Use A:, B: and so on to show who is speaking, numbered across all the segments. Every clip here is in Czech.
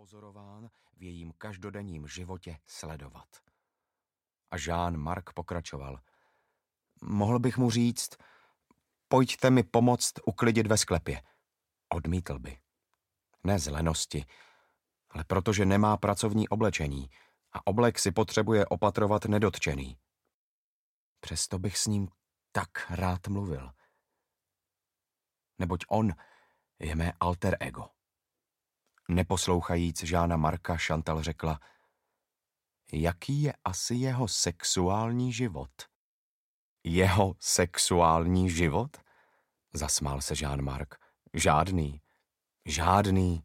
A: pozorován, v jejím každodenním životě sledovat. A Jean-Marc pokračoval. Mohl bych mu říct, pojďte mi pomoct uklidit ve sklepě. Odmítl by. Ne z lenosti, ale protože nemá pracovní oblečení a oblek si potřebuje opatrovat nedotčený. Přesto bych s ním tak rád mluvil. Neboť on je mé alter ego. Neposlouchajíc Žána Marka, Chantal řekla, jaký je asi jeho sexuální život? Jeho sexuální život? Zasmál se Jean-Marc. Žádný.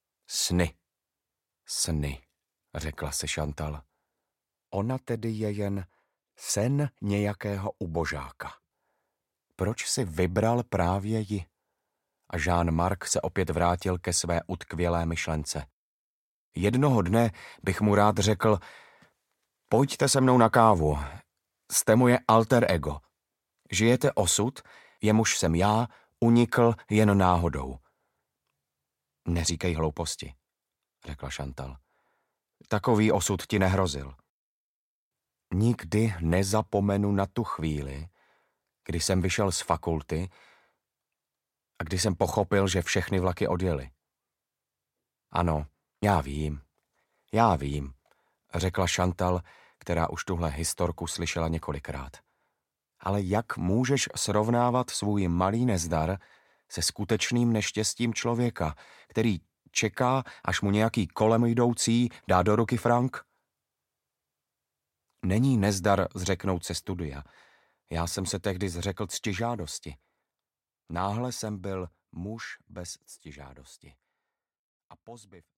A: Sny, řekla se Chantal. Ona tedy je jen sen nějakého ubožáka. Proč si vybral právě ji? A Jean-Marc se opět vrátil ke své utkvělé myšlence. Jednoho dne bych mu rád řekl, pojďte se mnou na kávu, jste moje alter ego. Žijete osud, jemuž jsem já, unikl jen náhodou. Neříkej hlouposti, řekla Chantal. Takový osud ti nehrozil. Nikdy nezapomenu na tu chvíli, kdy jsem vyšel z fakulty a kdy jsem pochopil, že všechny vlaky odjely. Ano, já vím, řekla Chantal, která už tuhle historku slyšela několikrát. Ale jak můžeš srovnávat svůj malý nezdar se skutečným neštěstím člověka, který čeká, až mu nějaký kolem jdoucí dá do ruky frank? Není nezdar zřeknout se studia. Já jsem se tehdy zřekl ctižádosti. Náhle jsem byl muž bez ctižádosti. A pozbyv